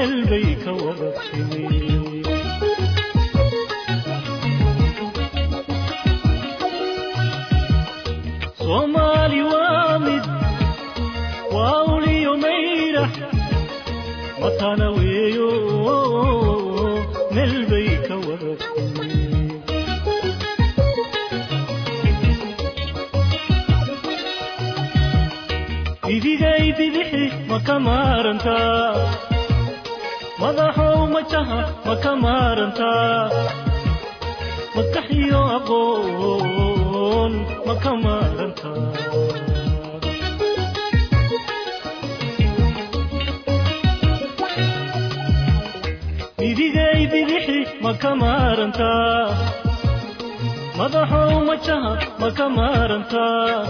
melbayka wadatimi Somali wamid wauli yumayra matana weyo melbayka wadatimi idigay bidixi makamaranta madaxow majaha makamaranta makaxiyo aqoon makamaranta idigay bidixi makamaranta madaxow majaha makamaranta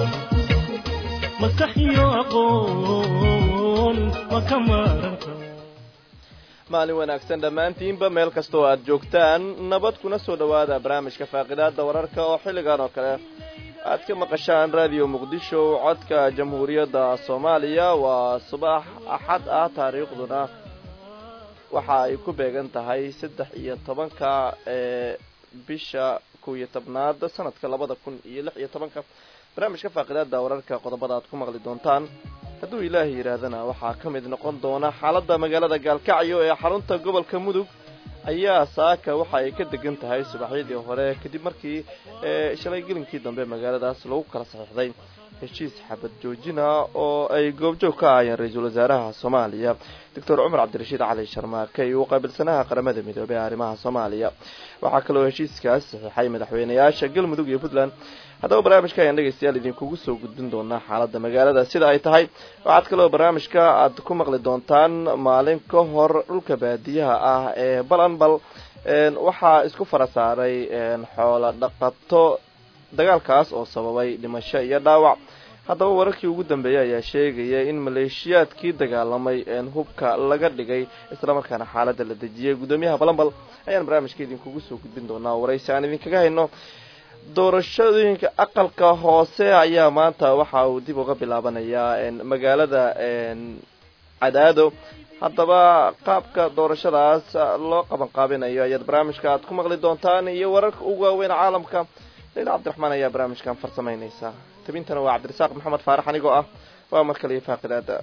maalin wanaagsan dhammaantiinba meel kastoo aad joogtaan nabad kuna soo dhawaada barnaamijka faaqidaada wararka oo xilligan oo kale aad ka maqashaan raadiyo muqdisho codka jamhuuriyadda soomaaliya waa subax axad ah taariikhduna waxa ay ku beegan tahay 13 bisha 11 sanadka 2016 barnaamijka faaqidaada wararka qodobada aad ku maqli doontaan hadduu ilaahay yiraahdana waxaa ka mid noqon doona xaaladda magaalada Gaalkacyo ee xarunta gobolka Mudug ayaa saaka waxa ay ka degan tahay subaxdii hore kadib markii shalay gelinkii dambe magaaladaas lagu kala saxiixday heshiis xabad joojina oo ay goobjoog ka ahaayeen ra'iisul wasaaraha Soomaaliya Dr. Umar Cabdirashiid Cali Sharmaake iyo qabiilsanaha qaramada midoobay arrimaha Soomaaliya waxa kale oo heshiiskaas saxiixay madaxweynayaasha Galmudug iyo Puntland haddaba barnaamijka ayaan dhegeystayaal idinkugu soo gudbin doonaa xaaladda magaalada sida ay tahay waxaad kaloo barnaamijka aad ku maqli doontaan maalin ka hor dhulka baadiyaha ah ee balanbal waxaa isku fara saaray xoolo dhaqato dagaalkaas oo sababay dhimasho iyo dhaawac haddaba wararkii ugu dambeeyay ayaa sheegaya in maleeshiyaadkii dagaalamay hubka laga dhigay isla markaana xaaladda la dejiyay gudoomiyaha balanbal ayaan barnaamijka idinkugu soo gudbin doonaa waraysi aan idinkaga hayno doorashooyinka aqalka hoose ayaa maanta waxa uu dib uga bilaabanayaa magaalada Cadaado haddaba qaabka doorashadaas loo qaban qaabinayo ayaad barnaamijka aad ku maqli doontaan iyo wararka ugu waaweyn caalamka Leila Cabdiraxmaan ayaa barnaamijkan farsameynaysa tabintana waa Cabdirasaaq Maxamed Faarax anigoo ah waa markale faaqidaada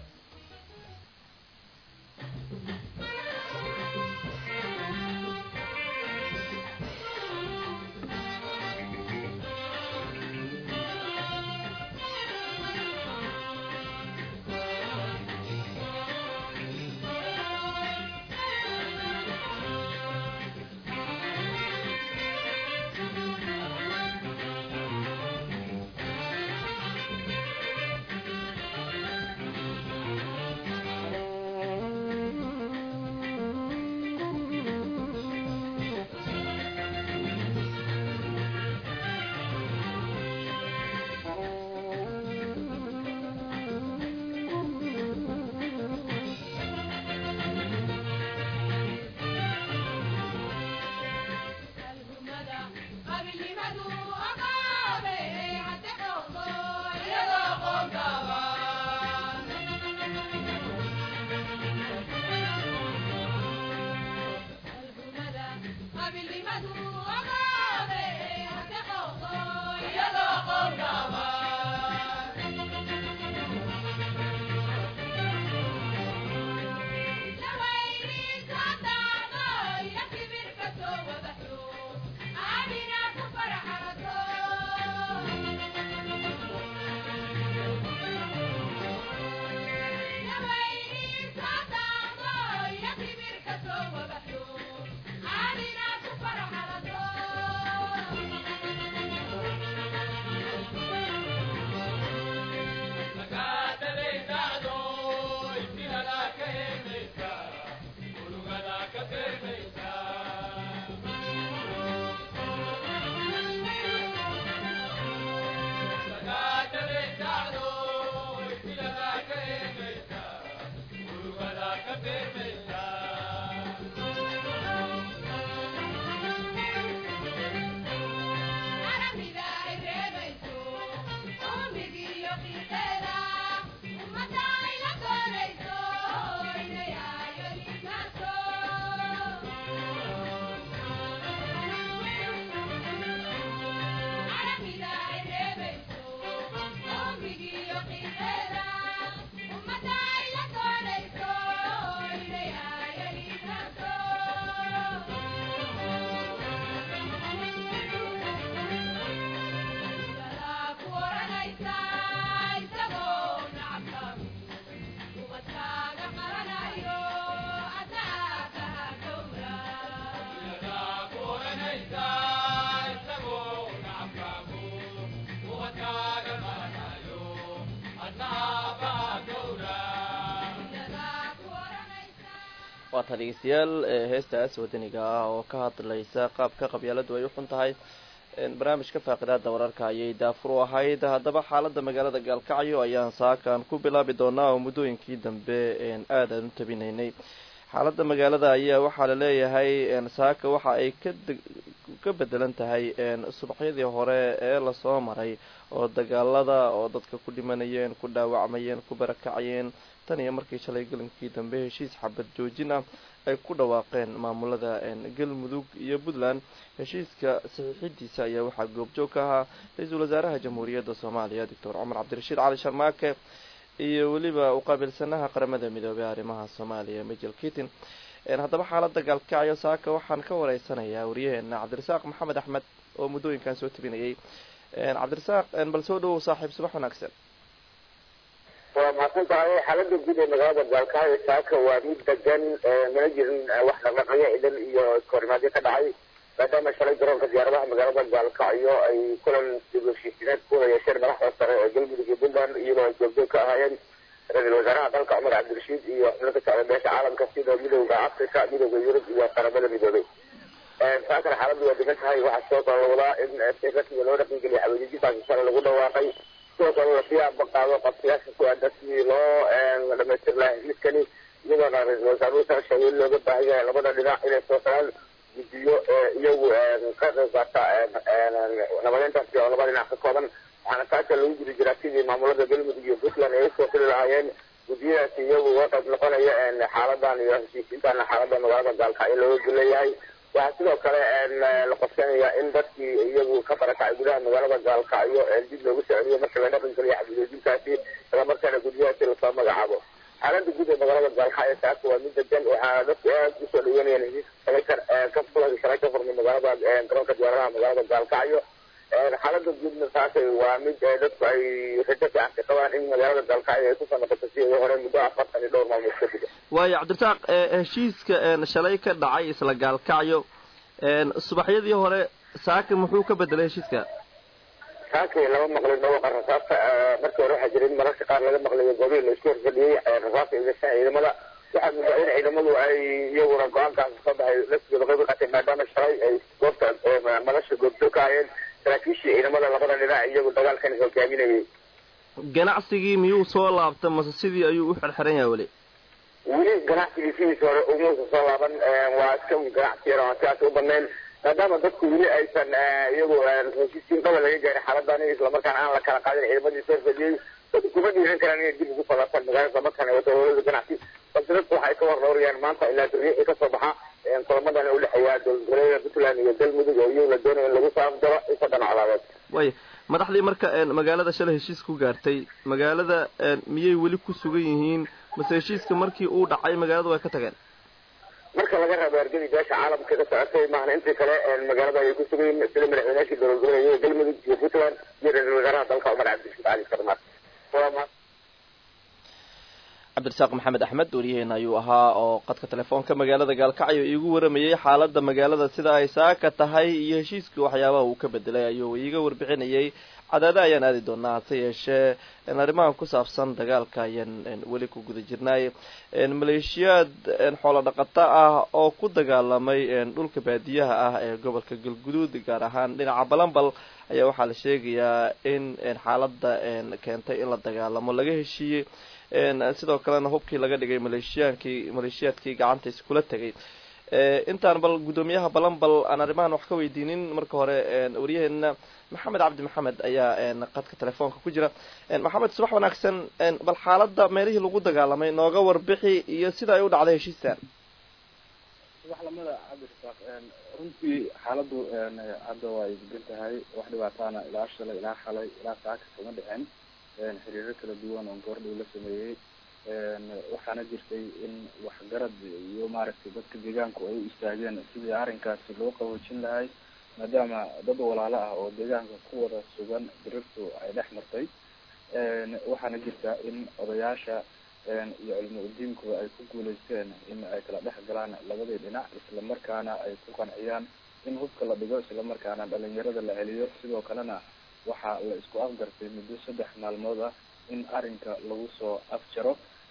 waa dhegeystayaal heestaas wadaniga ah oo ka hadlaysa qaabka qabyaaladu ay u xun tahay barnaamijka faaqidaada wararka ayay daafur u ahayd. haddaba xaalada magaalada gaalkacyo ayaan saakan ku bilaabi doonaa oo muddooyinkii dambe aad aan u tabinaynay. xaalada magaalada ayaa waxaa la leeyahay saaka waxa ay ka bedelan tahay subaxyadii hore ee lasoo maray oo dagaalada oo dadka ku dhimanayeen, ku dhaawacmayeen, ku barakacayeen tan iyo markii shalay galinkii dambe heshiis xabad joojin ah ay ku dhawaaqeen maamulada galmudug iyo puntland. heshiiska saxiixidiisa ayaa waxaa goobjoog ka ahaa ra-iisul wasaaraha jamhuuriyadda soomaaliya doctor cumar cabdirashiid cali sharmaake iyo weliba uqaabilsanaha qaramada midoobey arrimaha soomaaliya majel kitin. haddaba xaalada gaalkacyo saaka waxaan ka wareysanayaa wariyaheena cabdirasaaq maxamed axmed oo muddooyinkan soo tabinayay. cabdirasaaq bal soo dhawow saaxiib, subax wanaagsan. waa mahadsan tahay. xaalada guud ee magaalada gaalkacyo saaka waa mid degan, mana jirin wax dhaqdhaqaaqyo ciidan iyo iskahorimaadyo ka dhacay maadaama shalay garoonka diyaaradaha magaalada gaalkacyo ay kulan dib u heshiisiineed ku wada yeesheen madaxda sare ee galmudug iyo puntland iyadoo ay goobjoog ka ahaayeen ra-iisul wasaaraha dalka cumar cabdirashiid iyo xubno ka socda beesha caalamka sida midowda africa, midowda yurub iyo qaramada midoobay. saakana xaaladu waa degan tahay. waxaa sidoo kale lawadaa in si rasmiga loo dhaqangeliya xaweejintaasi shalay lagu dhawaaqay, sidoo kale lasii abaqaado qabsiyaasha ku aadan sidii loo dhamaystir lahaa heshiiskani, iyadoona ra-iisul wasaaruhu soo sheegay in looga baahan yahay labada dhinac inay soo salaan guddiyo iyagu ka qayb qaata nabadeyntaasi oo laba dhinac ka kooban. waxaana saaka lagu gudi jiraa sidii maamulada galmudug iyo puntland ay usoo xili lahaayeen guddiyadaasi iyagu uga qayb noqonaya xaaladan iyo heshiisiintan xaalada magaalada gaalkacyo looga goleeyahay. waxaa sidoo kale la qorsheynaya in dadkii iyagu ka barakacay gudaha magaalada gaalkacyo dib loogu socdiyo marka la dhaqan geliya xabijoojintaasi islamarkaana guddiyadaasi lasoo magacaabo. xaalada guud ee magaalada gaalkacyo saaka waa mid degan. waxaa dadku aad usoo dhaweynayaan heshiiska shalay ka furmay magaalada garoonka diyaaradaha magaalada gaalkacyo. xaalada guudna saaka waa mid dadku ay rajo fiican ka qabaan in magaalada gaalkacyo ay kusoo noqoto si ay hore muddo 40 iyo dhowr maalmood kadib. waayo cabdirasaaq, heshiiska shalay ka dhacay isla gaalkacyo subaxyadii hore saaka muxuu ka bedelay heshiiska? saaka lama maqlin dhawaqa rasaasta. markii hore waxaa jiray in mararka qaar laga maqlayo goobihii la isku horfadhiyey rasaasta iyo gashaha ciidamada. waxaa mudaa in ciidamadu ay iyaguna go-aankaas soo baxay laftigooda qayb ka qaateen maadaama shalay ay goobta madasha goobjoog ka hayeen saraakiishii ciidamada labada dhinac iyagu dagaalkan hogaaminayay. ganacsigii miyuu soo laabta mase sidii ayuu u xirxiran yahay weli? weli ganacsigii sidiisa hore umuusa soo laaban. waa iska ganacsi yar oo sidaas u banayn maadaama dadku weli aysan iyagu heshiisiin qaba laga gaarin xaaladani, islamarkaana aan la kala qaadin ciidamadii soo fadhiyey. dadku kuma dhiiran karaan inay dib ugu falaasaan magaalada islamarkaana wata howlada ganacsi, balse dadku waxay ka warnoorayaan maanta ilaa beriixii kasoo baxa kulamadana udhexeeya dowlad puntland iyo galmudug oo iyagu la doonayo in lagu soo afjaro inta dhan colaadeed. way madaxdii marka magaalada shalay heshiis ku gaartay magaalada miyay weli ku sugan yihiin mase heshiiska markii uu dhacay magaalada way ka tageen? marka laga rabo argadi beesha caalamka ka socotay maahna intii kale magaalada ay ku sugan yihiin sida madaxweynaashii dowlad goboleedyada galmudug iyo puntland iyo ra-iisul wasaaraha dalka cumar cabdirashiid cali sharmaake. cabdirasaaq maxamed axmed wariyaheena ayuu ahaa oo qadka telefoonka magaalada gaalkacyo iigu waramayay xaalada magaalada sida ay saaka tahay iyo heshiiskii waxyaabaha uu ka bedelay ayuu iiga warbixinayay. cadaada ayaan aadi doonaa, hase yeeshee arrimahan ku saabsan dagaalka ayaan weli ku guda jirnay. maleeshiyaad xoolo dhaqato ah oo ku dagaalamay dhulka baadiyaha ah ee gobolka galguduud gaar ahaan dhinaca balanbal ayaa waxaa la sheegayaa in xaalada keentay in la dagaalamo laga heshiiyey, sidoo kalena hubkii laga dhigay maleeshiyaadkii gacanta iskula tegay. intaan bal guddoomiyaha balanbal aan arrimahan wax ka weydiinin marka hore wariyaheena maxamed cabdi maxamed ayaa qadka telefoonka ku jira. maxamed subax wanaagsan, bal xaalada meelihii lagu dagaalamay nooga warbixi iyo sida ay u dhacday heshiistan. subax lamada cabdirasaaq, runtii xaaladu hadda way degan tahay. wax dhibaataana ilaa shalay ilaa xalay ilaa saaka kama dhicin. xiriiro kala duwan oo goordhow la sameeyey. waxaana jirtay in waxgarad iyo maaragtay dadka deegaanku ay u istaageen sidii arrinkaasi loo qaboojin lahay maadaama dad walaalo ah oo deegaanka ku wada sugan dirirtu ay dhex martay. waxaana jirta in odayaasha iyo cilmi udiinku ay ku guuleysteen in ay kala dhex galaan labadii dhinac, islamarkaana ay ku qanciyaan in hubka la dhigo, islamarkaana dhalinyarada la celiyo. sidoo kalena waxaa la isku afgartay muddo 3 maalmood ah in arrinka lagu soo afjaro.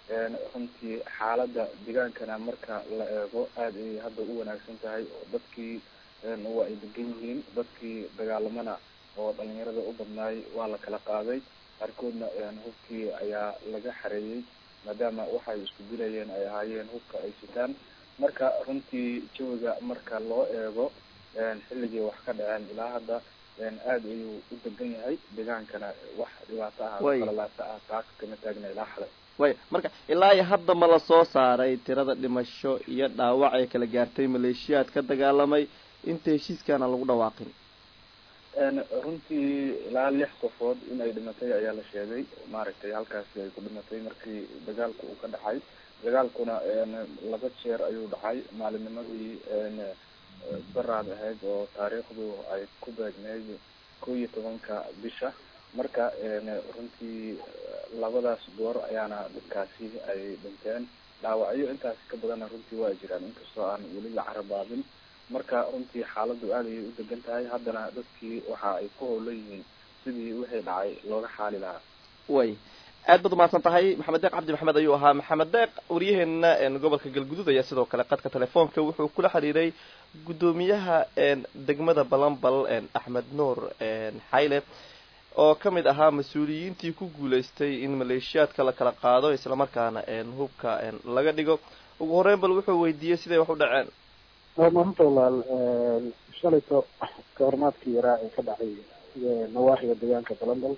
runtii xaalada deegaankana marka la eego aad ay hadda u wanaagsan tahay oo dadkii waa ay degan yihiin, dadkii dagaalamana oo dhalinyarada u badnaay waa la kala qaaday, qaarkoodna hubkii ayaa laga xareeyey maadaama waxay isku dilayeen ay ahaayeen hubka ay sitaan. marka runtii jawiga marka loo eego xilligii wax ka dhaceen ilaa hadda aad ayuu u degan yahay, deegaankana wax dhibaato ah qalalaasa ah taaka kama taagna ilaa xalay. way marka ilaa iyo hadda ma la soo saaray tirada dhimasho iyo dhaawac ay kala gaartay maleeshiyaad ka dagaalamay inta heshiiskaana lagu dhawaaqin? runtii ilaa 6 qofood in ay dhimatay ayaa la sheegay, maaragtay halkaasi ay ku dhimatay markii dagaalku uu ka dhacay. dagaalkuna 2 jeer ayuu dhacay, maalinimadii baraad ahayd oo taariikhdu ay ku beegneyd 11ka bisha. marka runtii labadaas goor ayaana dadkaasi ay dhinteen, dhaawacyo intaas ka badanna runtii waa jiraan inkastoo aan weli la carabaabin. marka runtii xaaladu aad ayay u degan tahay, haddana dadkii waxa ay ku howlan yihiin sidii wixii dhacay looga xaali lahaa. way aad baad umahadsan tahay maxamed deeq cabdi maxamed ayuu ahaa. maxamed deeq waryaheena gobolka galguduud ayaa sidoo kale qadka telefoonka wuxuu kula xiriiray guddoomiyaha degmada balanbal axmed nuur xayle oo ka mid ahaa mas-uuliyiintii ku guulaystay in maleeshiyaadka la kala qaado islamarkaana hubka laga dhigo. ugu horeyn bal wuxuu weydiiyey siday wax u dhaceen. maanta walaal shalayto ka hormaadkii yaraa ee ka dhacay nawaaxiga deegaanka balanbal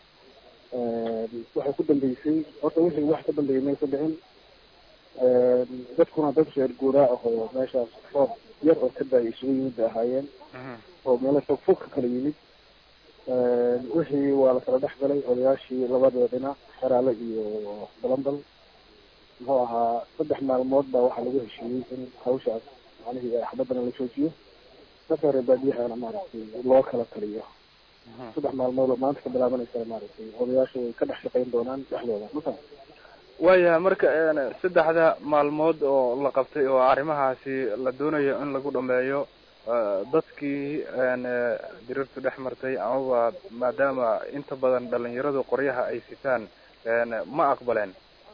waxay ku dambeysay horta wixii wax ka dambeeyay maysa dhicin. dadkuna dad reer guuraa ah oo meeshaas roob yar oo ka daayay isugu yimid bay ahaayeen oo meelo fog fog ka kala yimid. wixii waa la kala dhex galay odayaashii labada dhinac xeraale iyo balanbal. muxuu ahaa 3 maalmood baa waxaa lagu heshiiyey in hawshaas macnihii xabadana la joojiyo, dadka reer baadiyahana maaragtay loo kala taliyo. 3 maalmood oo maanta ka bilaabanaysa maaragtay odayaashu way ka dhex shaqayn doonaan dhexdooda. marka waya marka 3 maalmood oo la qabtay oo arrimahaasi la doonayo in lagu dhameeyo dadkii dirirtu dhex martay amaba maadaama inta badan dhalinyaradu qoryaha ay sitaan ma aqbaleen?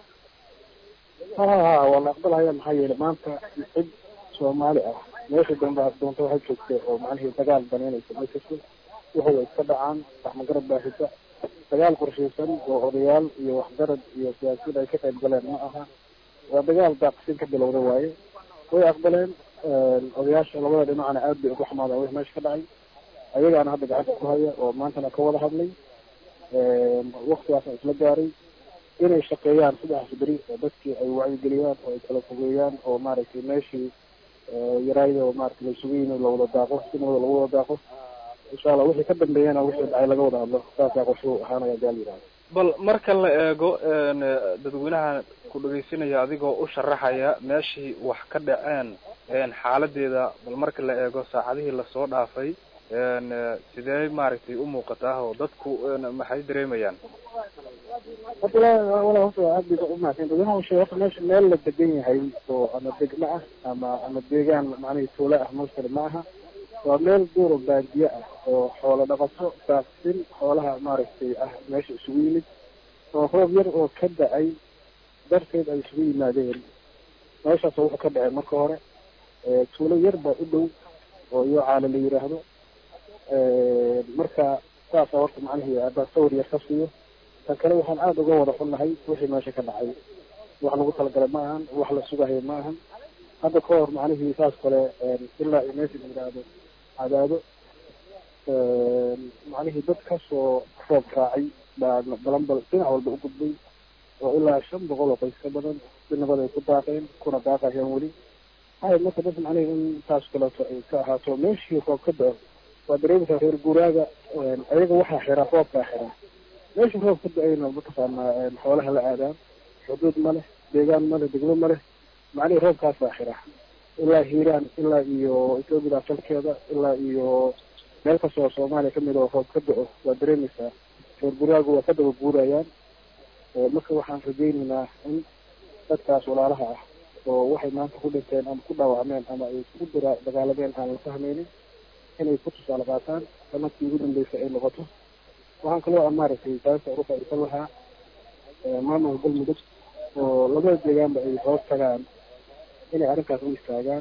waa la aqbalaya. maxaa yeelay maanta cid Soomaali ah meesha dambe doonta waxay joogtay oo macnihii dagaal banaynaysa ma jirto. waxay iska dhacaan waxmagarad baahisa dagaal qorshaysan oo odayaal iyo waxgarad iyo siyaasiyiin ay ka qayb galeen ma aha. waa dagaal daaqsin ka bilowda waaye. way aqbaleen odayaasha labada dhinacna aad bay uga xumaadeen wixii meesha ka dhacay. ayagaana hadda gacanta ku haya oo maantana ka wada hadlay. waqtigaasna isla gaaray inay shaqeeyaan 3 beri oo dadkii ay wacyigeliyaan oo ay kala fogeeyaan oo maaragtay meeshii yaraayda oo maaragtay la isugu yimid lawada daaqo sinooda lagu wada daaqo. insha allah wixii ka dambeeyana wixii dhacay laga wada hadlo. saasaa qorshuhu ahaanaya gaal yiraahdo. bal marka la eego dadweynaha ku dhageysanaya adigoo u sharaxaya meeshii wax ka dhaceen xaaladeeda, bal marka la eego saacadihii lasoo dhaafay sidee maaragtay u muuqataa oo dadku maxay dareemayaan? meesha meel la degan yahay oo ama degmo ah ama deegaan macnihii tuulo ah masar ma aha. waa meel duuro baadiye ah oo xoolo dhaqato daaqsin xoolaha maaragtay ah meesha isugu yimid oo roob yar oo ka da-ay darteed ay isugu yimaadeen. meeshaas wuxuu ka dhacay marka hore tuulo yar baa u dhow oo iyo caala la yiraahdo. marka saasa horta macnihii haddaa sawir yar ka siiyo. tan kale waxaan aada uga wada xunnahay wixii meesha ka dhacay. wax lagu talagalay ma ahan, wax la sugahayo ma ahan. hadda ka hor macnihii saas kale ilaa iyo meesha la yiraahdo cadaado macnihii dad kasoo roob raacay baa balanbal dhinac walba u gudbay oo ilaa 500 oo qoys ka badan si nabad ay ku daaqeen kuna daaqayaan weli. hay marka dad macnihii in taas kaleeto ay ka ahaato meeshii roob ka da-o waa dareemaysaa reer guuraaga ayaga waxaa xiraa roobkaa xiraa. meeshii roob ka da-ayna mataqaanaa xoolaha la aadaan, xuduud ma leh, deegaan ma leh, degmo ma leh. macnihii roobkaas baa xiraa ilaa hiiraan ilaa iyo Ethiopia salkeeda ilaa iyo meel kastoo Soomaaliya kamid oo roob ka da-o waa dareemaysaa reer guuraagu waa ka daba guurayaan. marka waxaan rajaynaynaa in dadkaas walaalaha ah oo waxay maanta ku dhinteen ama ku dhaawacmeen ama ay ku dagaalameen aan la fahmaynin inay ku tusaale qaataan sanadkii ugu dambeysay ay noqoto. waxaan kaloo maaragtay taasa uga faa'iidaysan lahaa maamulka galmudug oo labada deegaanba ay hoos tagaan inay arrinkaas u istaagaan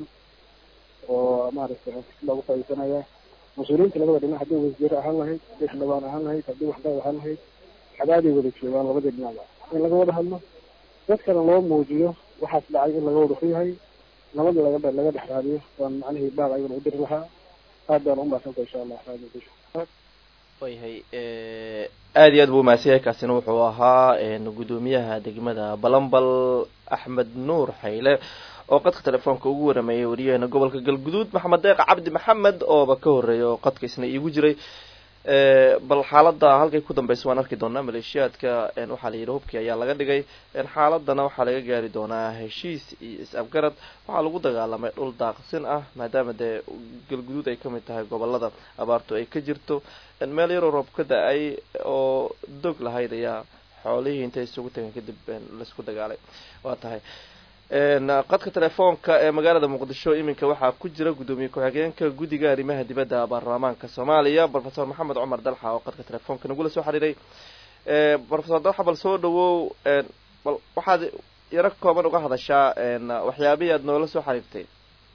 oo maaragtay loogu faa'iideysanaya mas-uuliyiinta labada dhinac haddii wasiir ahaan lahayd haddii xildhibaan ahaan lahayd haddii waxdad ahaan lahayd xagaaday wada joogaan labada dhinacba in laga wada hadlo dadkana loo muujiyo waxaas dhacay in laga wada ku yahay nabad laga dhex raadiyo waan macnihii baaq ayagana u diri lahaa aad baan u mahadsantahay insha allah raadi bisha wayahay aad iyo aad buu mahadsan yahay kaasina wuxuu ahaa gudoomiyaha degmada balambal axmed nuur xayle oo qadka telefoonka ugu warameeyay wariyaheena gobolka galguduud maxamed deeq cabdi maxamed ooba ka horeeya oo qadka isna iigu jiray bal xaaladda halkay ku dambaysa waan arki doonaa maleeshiyaadka waxaa la yidhi hubkii ayaa laga dhigay xaaladana waxaa laga gaari doonaa heshiis iyo is-afgarad waxaa lagu dagaalamay dhul daaqsin ah maadaama dee galguduud ay kamid tahay gobolada abaartu ay ka jirto meel yaroo roob ka da-ay oo dog lahayd ayaa xoolihii intay isugu tageen kadib laisku dagaalay waa tahay qadka telefoonka ee magaalada muqdisho iminka waxaa ku jira gudoomiye ku-xigeenka guddiga arrimaha dibadda baarlamaanka soomaaliya professor maxamed cumar dalxa oo qadka telefoonka nagula soo xiriiray professor dalxa bal soo dhawow bal waxaad yaro kooban uga hadashaa waxyaabihii aad noola soo xiriirtay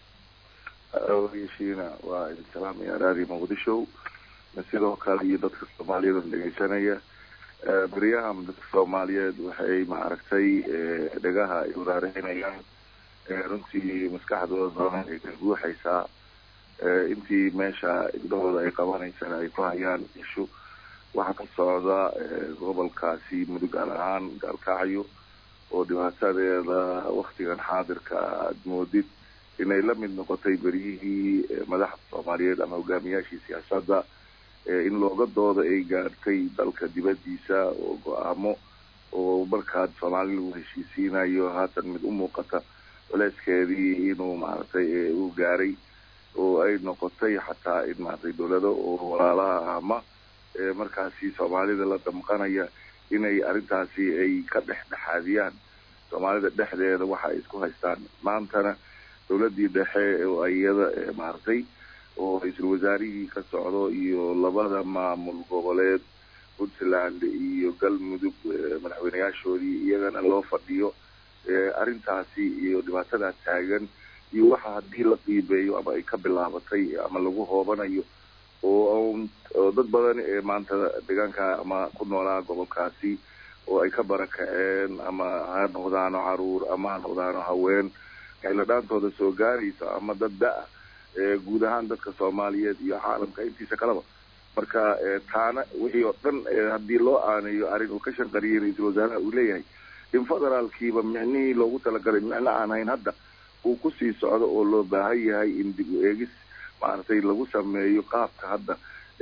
awgeeshiina waa idin salaamaya raadi muqdisho sidoo kale iyo dadka soomaaliyeed oo dhegeysanaya beryahan dadka soomaaliyeed waxay maaragtay dhegaha ay waraareenayaan runtii maskaxdooda badan ay ka guuxaysaa intii meesha igdahooda ay qabanaysana ay ku hayaan ishu waxaa ka socda gobolkaasi mudug ahaan gaalkacyo oo dhibaatadeeda waktigan xaadirka aad moodid inay la mid noqotay beryihii madaxda soomaaliyeed ama hogaamiyaashii siyaasadda in looga dooda ay gaartay dalka dibadiisa oo go-aamo oo markaad soomaali lagu heshiisiinayo haatan mid u muuqata culeyskeedii inuu maaragtay uu gaaray oo ay noqotay xataa in maaragtay dawlado oo walaalaha ama markaasi soomaalida la damqanaya inay arrintaasi ay ka dhexdhexaadiyaan soomaalida dhexdeeda waxa ay isku haystaan maantana dawladdii dhexe oo iyada maaragtay oo ra-iisul wasaarihii ka socdo iyo labada maamul goboleed puntland iyo galmudug madaxweyneyaashoodii iyagana loo fadhiyo arrintaasi iyo dhibaatadaa taagan iyo waxa haddii la qiibeeyo ama ay ka bilaabatay ama lagu hoobanayo oo dad badan ee maanta deegaanka ama ku noolaa gobolkaasi oo ay ka barakaceen ama ha noqdaano caruur ama ha noqdaano haween xeeladhaantooda soo gaaraysa ama dad da- guud ahaan dadka soomaaliyeed iyo caalamka intiisa kaleba marka taana wixii oo dhan haddii loo aaneeyo arrin uu ka shanqariyay ra-iisul wasaaraha uu leeyahay in federaalkiiba micnihii loogu talagalay micno aan hayn hadda uu kusii socdo oo loo baahan yahay in dib u eegis maaragtay lagu sameeyo qaabka hadda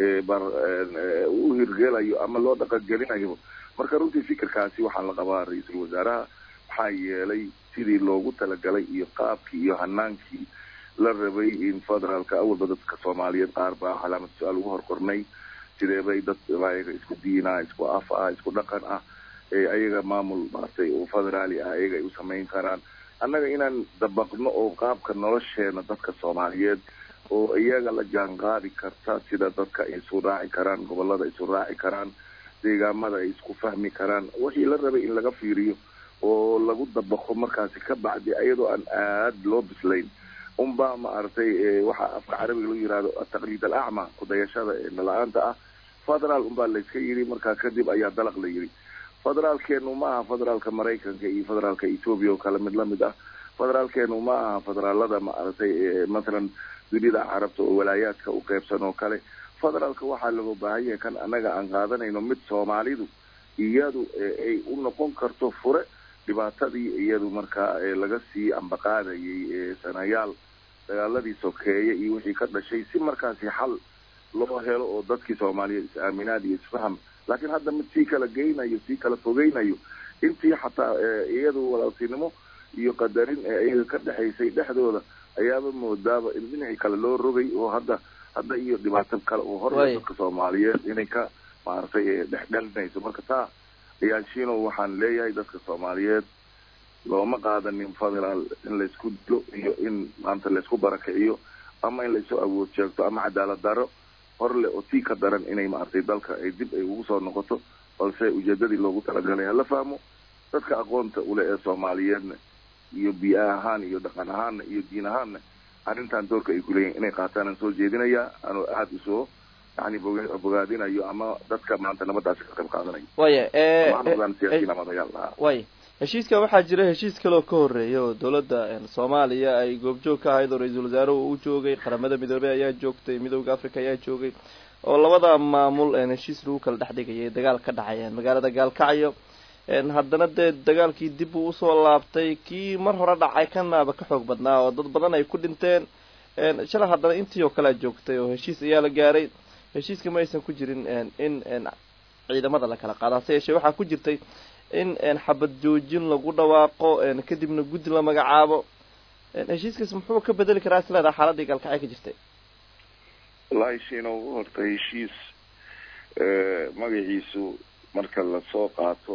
u hirgelayo ama loo dhaqangelinayo marka runtii fikirkaasi waxaa la qabaa ra-iisul wasaaraha maxaa yeelay sidii loogu talagalay iyo qaabkii iyo hanaankii la rabay in federaalka awalba dadka soomaaliyeed qaar baa calaamad su-aal ugu horqornay sideebay dad ayaga isku diina isku af ah isku dhaqan ah ayaga maamul maaragtay oo federaali ah ayaga ay u samayn karaan annaga inaan dabaqno oo qaabka nolosheena dadka soomaaliyeed oo iyaga la jaanqaadi karta sida dadka ay isu raaci karaan gobolada isu raaci karaan deegaamada ay isku fahmi karaan wixii la rabay in laga fiiriyo oo lagu dabaqo markaasi ka bacdi iyadoo aan aad loo bislayn unbaa maaragtay waxaa afka carabiga lagu yihahdo ataqliid alacma kudayashada la-aanta ah federaal unbaa layska yidhi markaa kadib ayaa dalaq la yidhi federaalkeenu ma aha federaalka maraykanka iyo federaalka ethoobia oo kale mid lamid ah federaalkeenu ma aha federaalada maaragtay mathalan dunida carabta oo walaayaadka u qeybsan oo kale federaalka waxaa loo baahan yahay kan annaga aan qaadanayno mid soomaalidu iyadu ay u noqon karto fure dhibaatadii iyadu markaa laga sii ambaqaadayay sanayaal dagaaladii sokeeye iyo wixii ka dhashay si markaasi xal loo helo oo dadkii soomaaliyeed is-aaminaad iyo isfaham laakiin hadda mid sii kala geynayo sii kala fogeynayo intii xataa iyadu walaaltinimo iyo qadarin iyaga ka dhexaysay dhexdooda ayaaba moodaaba in dhinacii kale loo rogay oo hadda iyo dhibaato kale oo hor dadka soomaaliyeed inay ka maaragtay dhexdhalinayso marka taa ayaanshino waxaan leeyahay dadka soomaaliyeed looma qaadanin federaal in laysku dilo iyo in maanta laysku barakiciyo ama in laysoo awood sheegto ama cadaalad daro horle oo tii ka daran inay maaragtay dalka ay dib ay ugu soo noqoto balse ujeedadii loogu talagalay hala fahmo dadka aqoonta ule ee soomaaliyeedna iyo biyo ahaan iyo dhaqan ahaanna iyo diin ahaanna arrintan doorka ay kuleeyihin inay qaataan aan soo jeedinayaa anoo aada usoo yani bogaadinayo ama dadka maanta nabadaasi ka qayb qaadanayo waya heshiiskan waxaa jira heshiis kaloo ka horreeya oo dawladda soomaaliya ay goobjoog ka ahayd oo ra-iisul wasaaruhu uu joogay qaramada midoobey ayaa joogtay midooda africa ayaa joogay oo labada maamul heshiis lagu kala dhex dhigayay dagaal ka dhacay magaalada gaalkacyo haddana dee dagaalkii dib uu usoo laabtay kii mar hore dhacay kanaaba ka xoog badnaa oo dad badan ay ku dhinteen shalay haddana intii oo kalea joogtay oo heshiis ayaa la gaaray heshiiska ma aysan ku jirin in ciidamada la kala qaado hase yeeshee waxaa ku jirtay in xabad joojin lagu dhawaaqo kadibna guddi la magacaabo heshiiskaas muxuu ka bedeli karaa isleedaha xaaladii gaalkacyo ka jirtay wallahi shiino horta heshiis magaciisu marka lasoo qaato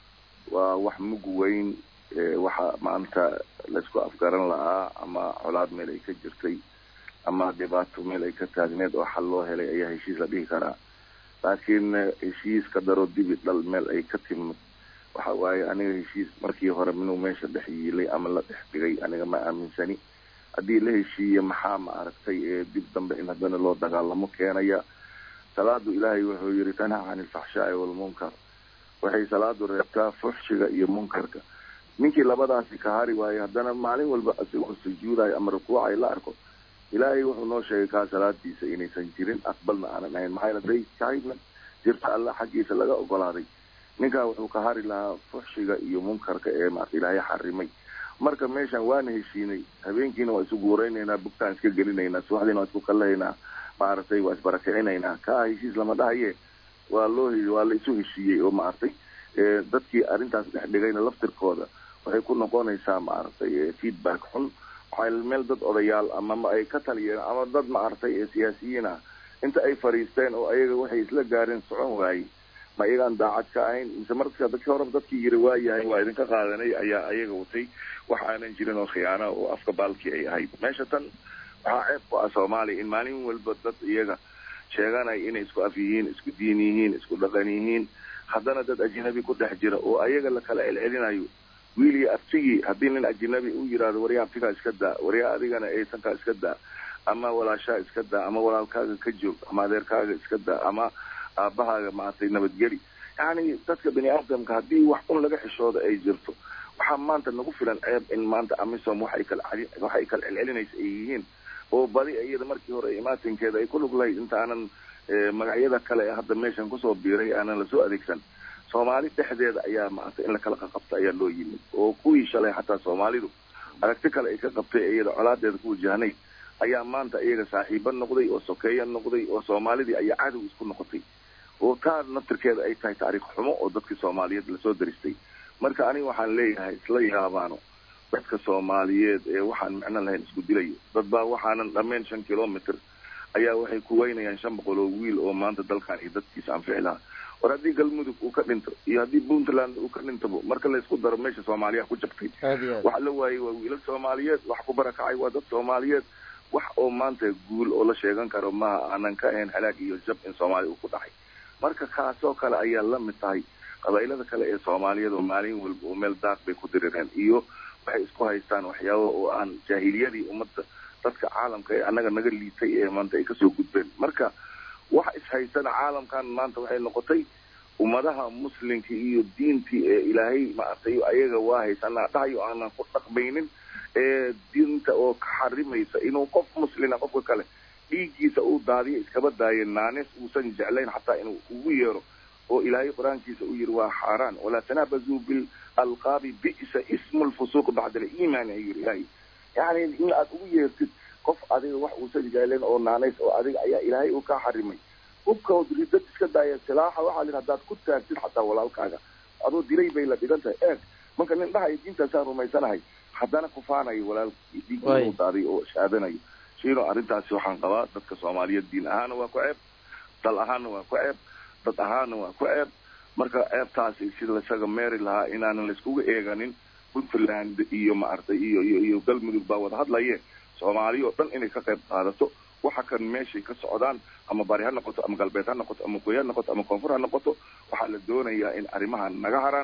waa wax mug weyn waxa maanta laisku afgaran lahaa ama colaad meel ay ka jirtay ama dhibaato meel ay ka taagneed oo xal loo helay ayaa heshiis la dhihi karaa laakiin heshiis ka daro dibi dhal meel ay ka timid waxa waaye aniga heshiis markii hore minuu meesha dhex yiilay ama la dhex dhigay aniga ma aaminsani haddii la heshiiye maxaa ma aragtay dib dambe in haddana loo dagaalamo keenaya salaadu ilaahay wuxuu yidhi tanha can ilfaxshaa'i walmunkar waxay salaadu reebtaa fuxshiga iyo munkarka ninkii labadaasi ka hari waaye haddana maalin walba asigoo sujuudayo ama rukuucay la arko ilaahay wuxuu noo sheegay kaa salaadiisa inaysan jirin aqbalna aanan ahayn maxaa yeele day kahaydna jirta alla xaggiisa laga ogolaaday ninkaa wuxuu ka hari lahaa fuxshiga iyo munkarka ee maarta ilaahay xarimay marka meeshan waana heshiinay habeenkiina waa isu guuraynaynaa bugtaan iska gelinaynaa subaxdiina waa isku kallahaynaa maaragtay waa isbarakicinaynaa kaa heshiis lama dhahaye waa la isu heshiiyey oo maaragtay dadkii arrintaas dhex dhigayna laftirkooda waxay ku noqonaysaa maaragtay feedback xun waxaa meel dad odayaal ama ay ka taliyeen ama dad maaragtay siyaasiyiin ah inta ay fariisteen oo ayaga waxay isla gaareen socon waayey ma iyagaan daacad ka ahayn mise marka dadkii horeba dadkii yiri waayahay waa idinka qaadanay ayaa ayaga watay wax aanan jirin oo khiyaano oo afka baalkii ay ahayd meesha tan waxaa ceeb ku ah soomaaliya in maalin walba dad iyaga sheeganaya inay isku af yihiin isku diin yihiin isku dhaqan yihiin haddana dad ajnabi ku dhex jira oo ayaga la kala celcelinayo wiilii aftigii haddii nin ajnabi u yidhaahdo waryaa aftigaa iska daa waryaa adigana eesankaa iska daa ama walaashaa iska daa ama walaalkaaga ka joog ama adeerkaaga iska daa ama aabahaaga maaragtay nabadgeli yacni dadka bini aadamka haddii wax un laga xishooda ay jirto waxaa maanta nagu filan ceeb in maanta amisom waxay kala celcelinaysa ay yihiin oo badi iyada markii hore imaatinkeeda ay ku lug lahayd inta aanan magacyada kale ee hadda meeshan kusoo biiray aanan lasoo adeegsan soomaali dhexdeeda ayaa maaragtay in la kala qaqabta ayaa loo yimid oo kuwii shalay xataa soomaalidu aragti kale ay ka qabtay iyada colaadeeda ku wajahnay ayaa maanta iyaga saaxiibo noqday oo sokeeya noqday oo soomaalidii ayaa cadow isku noqotay oo taa naftirkeeda ay tahay taariikh xumo oo dadkii soomaaliyeed lasoo daristay marka aniga waxaan leeyahay isla yaabaano dadka soomaaliyeed ee waxaan macno lahayn isku dilayo dad baa waxaanan dhammayn 5 kilomitr ayaa waxay ku weynayaan 500 oo wiil oo maanta dalkan iyo dadkiisa anfici lahaa war haddii galmudug uu ka dhinto iyo haddii puntland uu ka dhintabo marka la isku daro meesha soomaaliya ku jabtay waxa la waayey waa wiilal soomaaliyeed wax ku barakacay waa dad soomaaliyeed wax oo maanta guul oo la sheegan karo maaha aanan ka ahayn halaag iyo jab in soomaaliya uu ku dhacay marka kaasoo kale ayaa la mid tahay qabaa'ilada kale ee soomaaliyeed oo maalin walba oo meel daaq bay ku dirireen iyo waxay isku haystaan waxyaabo oo aan jaahiliyadii ummadda dadka caalamka ee annaga naga liitay ee maanta ay kasoo gudbeen marka wax ishaysana caalamkan maanta waxay noqotay ummadaha muslimka iyo diintii ee ilaahay maaragtay ayaga waa haysanaa dhahayo aanan ku dhaqmaynin ee diinta oo ka xarimaysa inuu qof muslina qofka kale dhiiggiisa uu daadiyo iskaba daayo naanes uusan jeclayn xataa inuu ugu yeero oo ilaahay qur-aankiisa u yiri waa xaaraan walaa tanabazuu bil alqaabi bi'sa ismu lfusuuq bacda aliimaan ayuu yiri ilaahay yacni in aad ugu yeertid qof adiga wax uusan jeclayn oo naanays oo adiga ayaa ilaahay uu ka xarimay hubkaod ridad iska daaya silaaxa waxaa lin haddaad ku taagtid xataa walaalkaaga adoo dilay bay la dhigan tahay eeg marka nin dhahayo diintaasaan rumaysanahay haddana kufaanayo walaalkii dhiiguu daaday oo shaadanayo shiino arrintaasi waxaan qabaa dadka soomaaliyeed diin ahaana waa ku ceeb dal ahaana waa ku ceeb dad ahaana waa ku ceeb marka ceebtaasi sida laisaga meeri lahaa inaanan laiskuga eeganin puntland iyo maaragtay iyo galmudug baa wada hadlaye soomaaliya oo dhan inay ka qayb qaadato waxa kan meeshay ka socdaan ama bari ha noqoto ama galbeed ha noqoto ama qoy ha noqoto ama koonfur ha noqoto waxaa la doonayaa in arrimahan naga haraan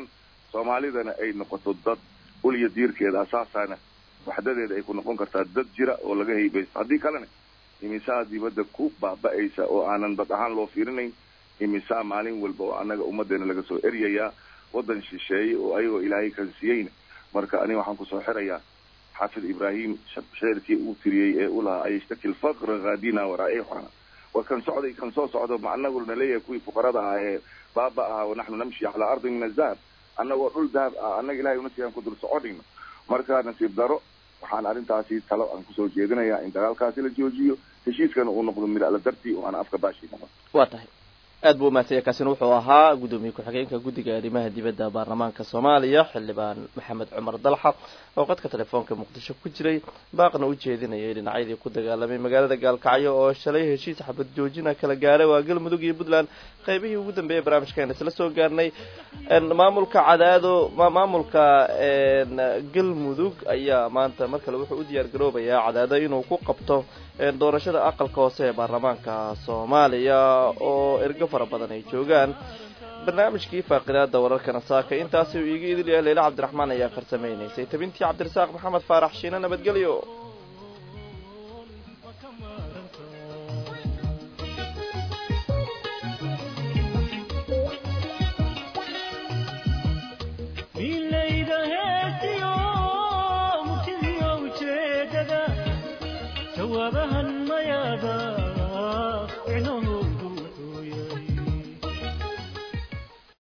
soomaalidana ay noqoto dad uliya diirkeeda asaasaana waxdadeeda ay ku noqon kartaa dad jira oo laga haybaysto haddii kalena imisaa dibadda ku baaba'aysa oo aanan dad ahaan loo fiirinayn imisaa maalin walba oo annaga ummaddeena laga soo eryayaa waddan shisheeye oo ayagoo ilaahay kan siiyeyna marka aniga waxaan kusoo xirayaa xaafid ibraahim sheerkii uu tiriyey ee u lahaa ayashtaki lfaqra haadina waraaixana war kan socday kan soo socdo ma anaguna leeyahay kuwii fuqarada ah ee baaba ah wanaxnu namshi calaa ardi min azahab annagoo dhul dahab ah annaga ilahay una siiyaan ku dul soconayno marka nasiib daro waxaan arrintaasi talo aan kusoo jeedinayaa in dagaalkaasi la joojiyo heshiiskana uu noqdo mid alla dartii oo aan afka baashi noqon waa tahay aad buu umahadsanya kaasina wuxuu ahaa guddoomiye ku-xigeenka guddiga arrimaha dibadda baarlamaanka soomaaliya xildhibaan maxamed cumar dalxa oo qadka telefoonka muqdisho ku jiray baaqna u jeedinayay dhinacyadii ku dagaalamay magaalada gaalkacyo oo shalay heshiis xabad joojina kala gaaray waa galmudug iyo puntland qaybihii ugu dambeeyay barnaamijkeena isla soo gaarnay maamulka cadaado maamulka galmudug ayaa maanta mar kale wuxuu u diyaar garoobayaa cadaado inuu ku qabto doorashada aqalka hoose ee baarlamaanka soomaaliya oo ergo fara badan ay joogaan barnaamijkii faaqidaada wararkana saaka intaasi uu iiga idil yahay leila cabdiraxmaan ayaa farsamaynaysay tabintii cabdirasaaq maxamed faarax shiina nabadgelyo jawaabahan mayaada